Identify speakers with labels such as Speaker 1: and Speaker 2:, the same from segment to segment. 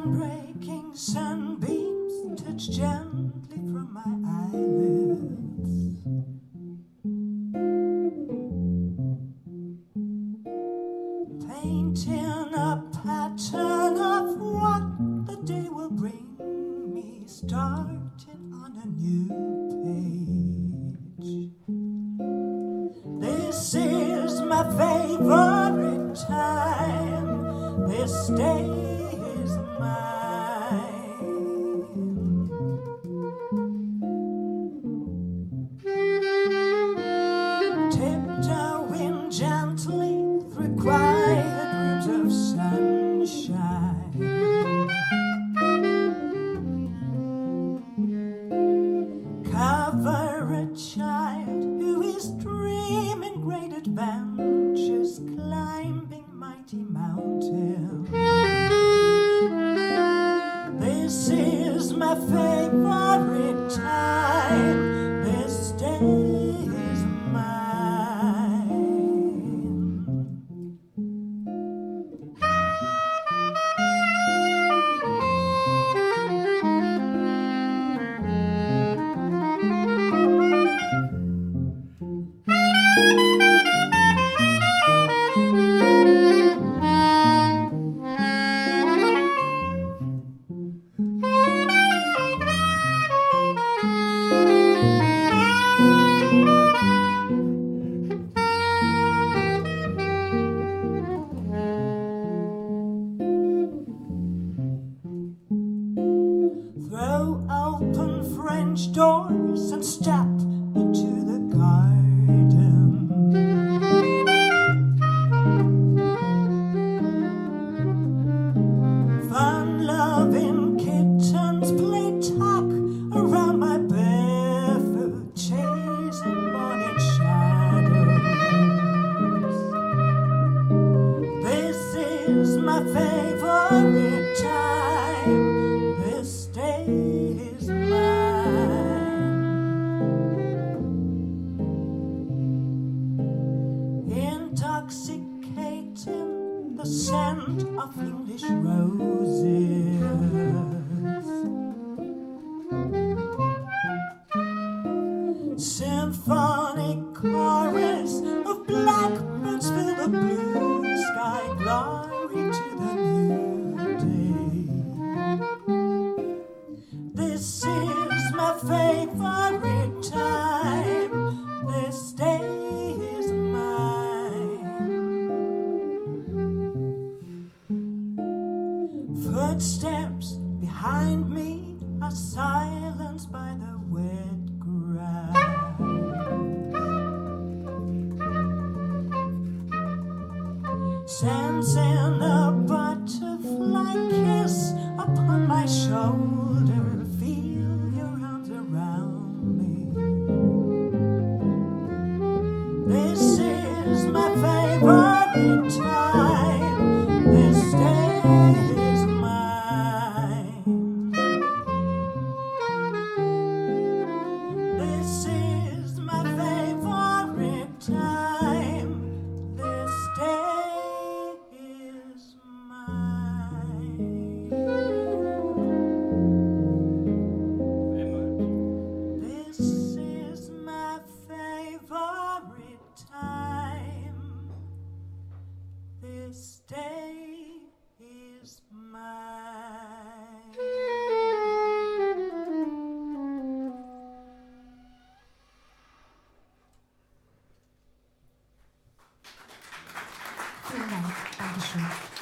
Speaker 1: Dawn-breaking sunbeams touch gently from my eyelids. Painting a pattern of what the day will bring me, starting on a new page. This is my favorite time. This day is mine. Tiptoeing gently through quiet rooms of sunshine. Cover a child who is dreaming great adventures, climbing mighty mountains. This is my favorite time. This day is mine. Throw open French doors and step into the garden. Fun-loving kittens play tug around my barefoot, chasing morning shadows. This is my favorite time. This day is mine. Intoxicating the scent of English roses. Symphonic chorus of blackbirds fill the blue sky. Glory to the new day. This is my favorite time. This day is mine. Footsteps behind me are silenced by the wet grass. Sensing a butterfly kiss upon my shoulder, feel your arms around me. This is my favorite time. This day is mine. This is my favorite time. This day is mine. This is my favorite time. This day is mine.
Speaker 2: Vielen Dank. Dankeschön.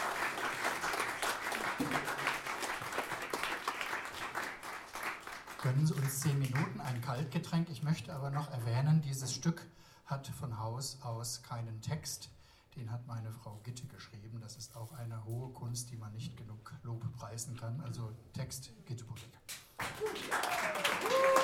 Speaker 3: Gönnen Sie uns 10 Minuten ein Kaltgetränk. Ich möchte aber noch erwähnen, dieses Stück hat von Haus aus keinen Text. Den hat meine Frau Gitte geschrieben. Das ist auch eine hohe Kunst, die man nicht genug Lob preisen kann. Also Text Gitte Politiker.